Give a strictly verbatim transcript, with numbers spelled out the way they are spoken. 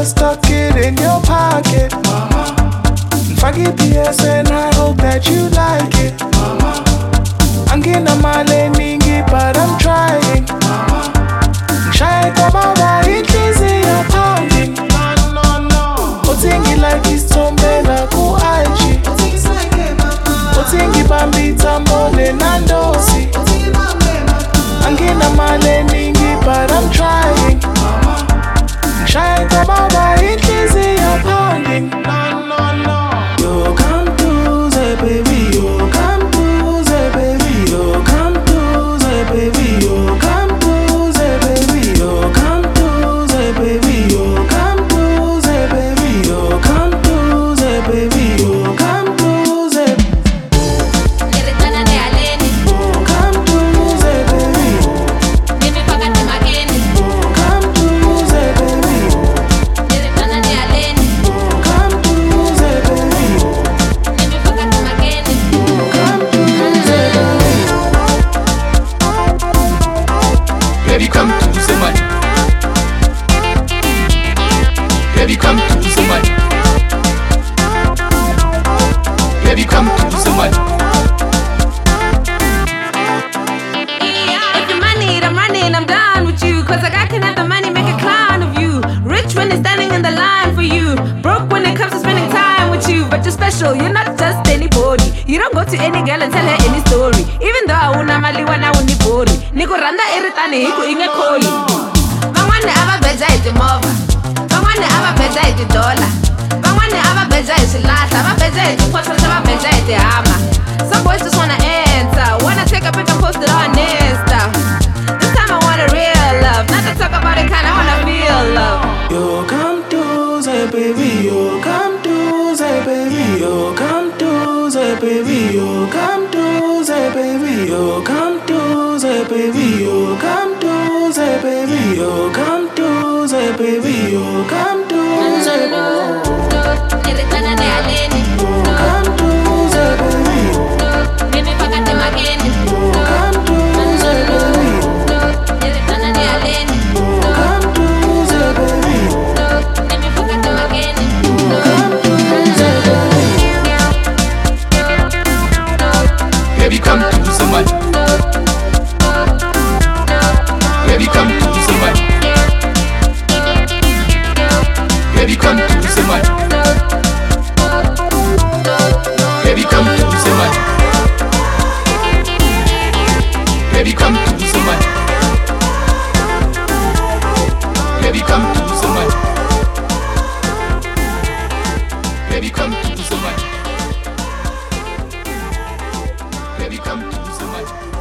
just tuck it in your pocket. Forget P S and I hope that you like it. I'm getting on my leningi, but I'm trying. Shy kababa, it is in your pounding. Otingi like it's tombela ku aji. Otingi bambi tambole nandosi. I'm getting on my leningi, but I'm trying. Shy kababa, it is in your pounding. Yo, come to say baby, yo, come to say baby, yo, come to say baby, yo, come to say baby, yo, come to say baby, yo, come to say baby, yo, come to say baby, yo, come to say. Nilitana ni aleni, Come to say baby, mimi paka ni mageni. come to say baby, Nilitana ni aleni, come to say baby, mimi paka ni mageni. come to say baby. Baby, come to say money. Baby, come to say money. Baby, come to say money. If you're money, I'm running, I'm down with you. Cause like I can have the money, make a clown of you. Rich when they're standing in the line for you. Broke when it comes to spending time with you. But you're special, you're not just anybody. You don't go to any girl and tell her any story. Even though I una mali wana unibori. Niku randa iritani hiku inge koli. Bangwane aba beja iti mova. Bangwane aba beja iti dola. Bangwane aba beja iti lata. Aba beja iti kwasa, aba beja iti hama. Some boys just wanna enter. Wanna take a picture, post it on Insta. This time I want a real love. Not to talk about it, kinda wanna feel love. Yo, come to say baby, yo, come to say baby, yo, come to say baby, yo, come to say baby, yo, come to say baby, yo, come to say baby, yo, come to say baby, yo, come to say baby, Nilitana ni aleni, come to say baby, mimi paka ni mageni. come to say baby, Nilitana ni aleni, come to say baby, mimi paka ni mageni. come to say baby. Baby, come to say money. Baby, come to say money. Baby, come to say money. Baby, come to say money. Baby, come to say money. Baby, come to say money. Baby, come to say money. Baby, come to say money.